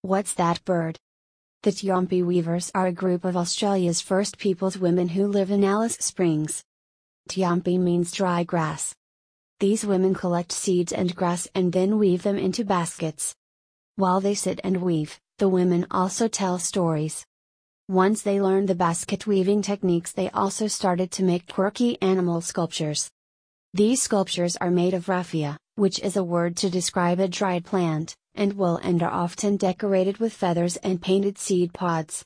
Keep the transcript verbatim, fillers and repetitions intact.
What's that bird? The Tyampi weavers are a group of Australia's first peoples women who live in Alice Springs. Tyampi means dry grass. These women collect seeds and grass and then weave them into baskets. While they sit and weave, the women also tell stories. Once they learned the basket weaving techniques, they also started to make quirky animal sculptures. These sculptures are made of raffia, which is a word to describe a dried plant, and wool, and are often decorated with feathers and painted seed pods.